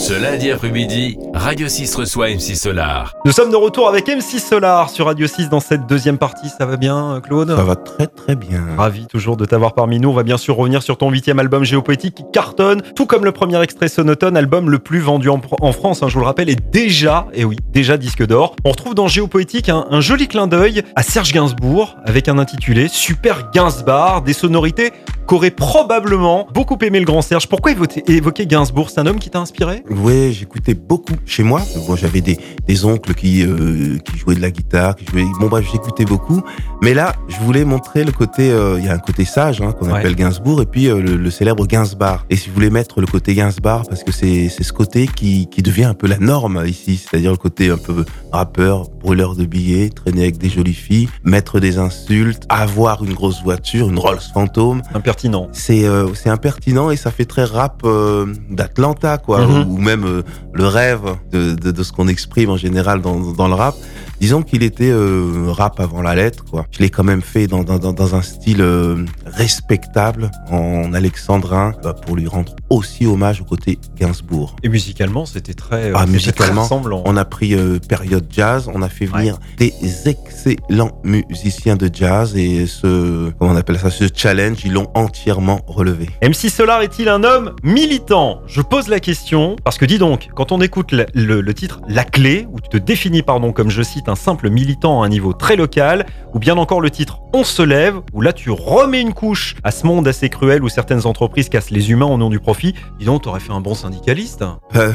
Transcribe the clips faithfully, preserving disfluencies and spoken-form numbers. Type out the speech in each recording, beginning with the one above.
Ce lundi après-midi, Radio six reçoit M C Solar. Nous sommes de retour avec M C Solar sur Radio six dans cette deuxième partie. Ça va bien, Claude ? Ça va très très bien. Ravi toujours de t'avoir parmi nous. On va bien sûr revenir sur ton huitième album Géopoétique qui cartonne, tout comme le premier extrait Sonotone, album le plus vendu en, en France, hein, je vous le rappelle, est déjà, et oui, déjà disque d'or. On retrouve dans Géopoétique un, un joli clin d'œil à Serge Gainsbourg avec un intitulé Super Gainsbar, des sonorités qu'aurait probablement beaucoup aimé le grand Serge. Pourquoi évoquer, évoquer Gainsbourg ? C'est un homme qui t'a inspiré ? Oui, j'écoutais beaucoup chez moi. Bon, j'avais des, des oncles qui, euh, qui jouaient de la guitare, qui jouaient... Bon, bref, j'écoutais beaucoup. Mais là, je voulais montrer le côté... Il euh, y a un côté sage, hein, qu'on ouais. appelle Gainsbourg, et puis euh, le, le célèbre Gainsbar. Et si je voulais mettre le côté Gainsbar, parce que c'est, c'est ce côté qui, qui devient un peu la norme ici, c'est-à-dire le côté un peu rappeur, brûleur de billets, traîner avec des jolies filles, mettre des insultes, avoir une grosse voiture, une Rolls Phantom. Impertinent. C'est, euh, c'est impertinent et ça fait très rap euh, d'Atlanta, quoi, mm-hmm. ou, ou même euh, le rêve de, de, de ce qu'on exprime en général dans, dans le rap. Disons qu'il était euh, rap avant la lettre, quoi. Je l'ai quand même fait dans, dans, dans un style euh, respectable, en alexandrin, bah, pour lui rendre aussi hommage au côté Gainsbourg. Et musicalement, c'était très, euh, ah, c'était musicalement, très ressemblant. On a pris euh, période jazz, on a fait venir ouais. des excellents musiciens de jazz et ce, comment on appelle ça, ce challenge, ils l'ont entièrement relevé. M C Solar est-il un homme militant ? Je pose la question parce que dis donc, quand on écoute le, le, le titre La Clé, où tu te définis, pardon, comme je cite, un simple militant à un niveau très local, ou bien encore le titre On se lève, où là tu remets une couche à ce monde assez cruel où certaines entreprises cassent les humains au nom du profit. Dis donc, t'aurais fait un bon syndicaliste. Euh,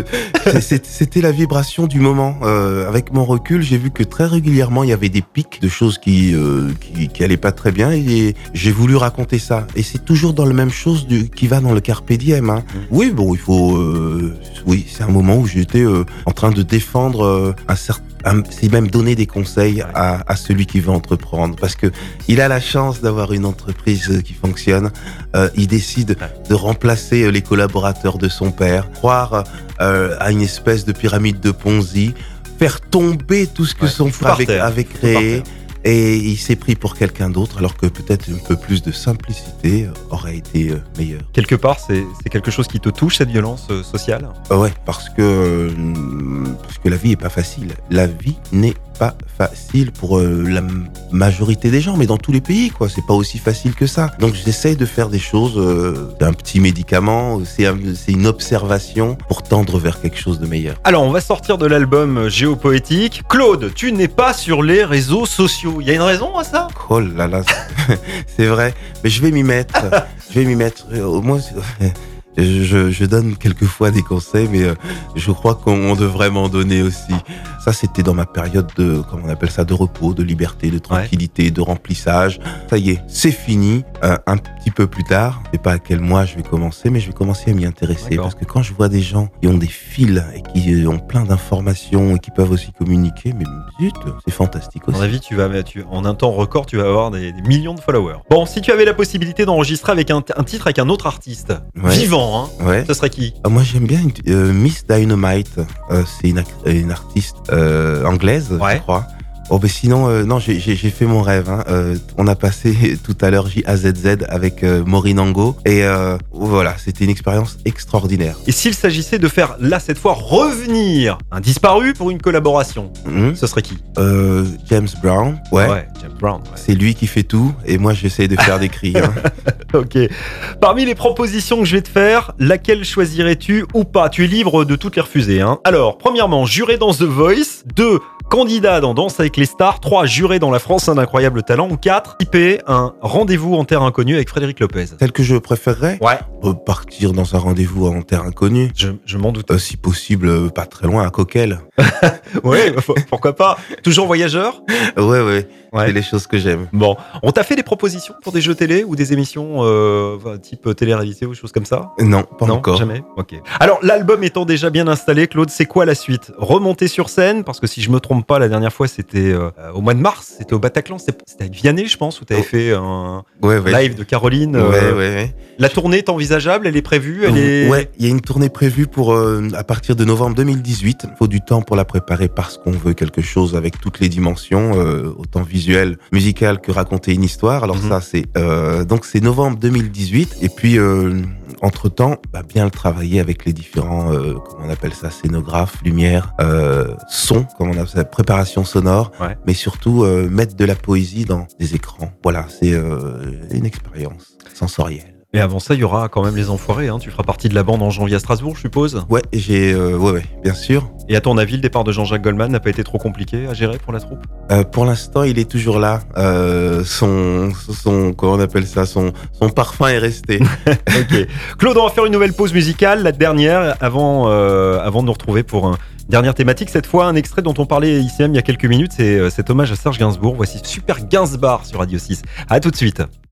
c'était la vibration du moment. Euh, avec mon recul, j'ai vu que très régulièrement il y avait des pics de choses qui euh, qui, qui allaient pas très bien et j'ai voulu raconter ça. Et c'est toujours dans la même chose du, qui va dans le carpe diem. Hein. Mmh. Oui, bon, il faut. Euh, oui, c'est un moment où j'étais euh, en train de défendre euh, un certain. C'est même donner des conseils à, à celui qui veut entreprendre parce que il a la chance d'avoir une entreprise qui fonctionne. Euh, il décide de remplacer les collaborateurs de son père, croire euh, à une espèce de pyramide de Ponzi, faire tomber tout ce que ouais, son frère avait, avait créé. Et il s'est pris pour quelqu'un d'autre, alors que peut-être un peu plus de simplicité aurait été meilleur. Quelque part, c'est, c'est quelque chose qui te touche, cette violence sociale ? euh, Ouais, parce que, parce que la vie est pas facile. La vie n'est pas facile pour euh, la majorité des gens, mais dans tous les pays, quoi. C'est pas aussi facile que ça. Donc j'essaye de faire des choses, euh, d'un petit médicament, c'est, un, c'est une observation pour tendre vers quelque chose de meilleur. Alors, on va sortir de l'album Géopoétique. Claude, tu n'es pas sur les réseaux sociaux. Il y a une raison à ça ? Oh là là, c'est vrai. Mais je vais m'y mettre. Je vais m'y mettre. Au moins, je, je donne quelquefois des conseils, mais je crois qu'on devrait m'en donner aussi. Ça, c'était dans ma période de, comment on appelle ça, de repos, de liberté, de tranquillité, ouais. de remplissage. Ça y est, c'est fini. Euh, un petit peu plus tard, je sais pas à quel mois je vais commencer, mais je vais commencer à m'y intéresser. D'accord. Parce que quand je vois des gens qui ont des fils et qui ont plein d'informations et qui peuvent aussi communiquer, mais zut, c'est fantastique aussi. À mon avis, tu vas, tu, en un temps record, tu vas avoir des, des millions de followers. Bon, si tu avais la possibilité d'enregistrer avec un, un titre avec un autre artiste, ouais. vivant, hein, ouais. ce serait qui ? euh, Moi, j'aime bien euh, Miss Dynamite. Euh, c'est une, une artiste euh, anglaise, ouais. je crois. Oh, ben sinon, euh, non, j'ai, j'ai, j'ai fait mon rêve. Hein. Euh, on a passé tout à l'heure J A Z Z avec euh, Maureen Angot. Et euh, voilà, c'était une expérience extraordinaire. Et s'il s'agissait de faire, là, cette fois, revenir un disparu pour une collaboration, mmh. ce serait qui ? euh, James Brown. Ouais, ouais James Brown. Ouais. C'est lui qui fait tout. Et moi, j'essaie de faire des cris. Hein. Ok. Parmi les propositions que je vais te faire, laquelle choisirais-tu ou pas ? Tu es libre de toutes les refuser. Hein. Alors, premièrement, juré dans The Voice. Deux, candidat dans Danse avec les stars. trois. Juré dans La France, un incroyable talent. Ou quatre. I P, un rendez-vous en terre inconnue avec Frédéric Lopez. Celle que je préférerais ? Ouais. Partir dans un rendez-vous en terre inconnue. Je, je m'en doute. Euh, si possible, pas très loin, à Coquel. Ouais, pourquoi pas. Toujours voyageur ? Ouais, ouais. Ouais. C'est les choses que j'aime. Bon, on t'a fait des propositions pour des jeux télé ou des émissions euh, type télé-réalité ou des choses comme ça ? Non, pas non, encore. Jamais. Ok. Alors, l'album étant déjà bien installé, Claude, c'est quoi la suite ? Remonter sur scène, parce que si je me trompe pas, la dernière fois c'était euh, au mois de mars, c'était au Bataclan, c'était avec Vianney, je pense, où t'avais oh. fait un ouais, ouais. live de Caroline. Ouais, euh, ouais, ouais. La tournée est envisageable, elle est prévue, elle est. Ouais, il y a une tournée prévue pour euh, à partir de novembre deux mille dix-huit. Il faut du temps pour la préparer parce qu'on veut quelque chose avec toutes les dimensions, euh, autant visuel visuel, musical que raconter une histoire. Alors Mhm. ça, c'est euh, donc c'est novembre deux mille dix-huit. Et puis euh, entre temps, bah, bien le travailler avec les différents, euh, comment on appelle ça, scénographes, lumière, euh, son, comme on appelle ça, préparation sonore, Ouais. mais surtout euh, mettre de la poésie dans des écrans. Voilà, c'est euh, une expérience sensorielle. Et avant ça, il y aura quand même Les Enfoirés. Hein. Tu feras partie de la bande en janvier à Strasbourg, je suppose. Ouais, j'ai, euh, ouais, ouais, bien sûr. Et à ton avis, le départ de Jean-Jacques Goldman n'a pas été trop compliqué à gérer pour la troupe? Euh, pour l'instant, il est toujours là. Euh, son, son, comment on appelle ça, son, son parfum est resté. Ok. Claude, on va faire une nouvelle pause musicale, la dernière, avant, euh, avant de nous retrouver pour un dernière thématique. Cette fois, un extrait dont on parlait ici même il y a quelques minutes, c'est euh, cet hommage à Serge Gainsbourg. Voici Super Gainsbar sur Radio six. À tout de suite.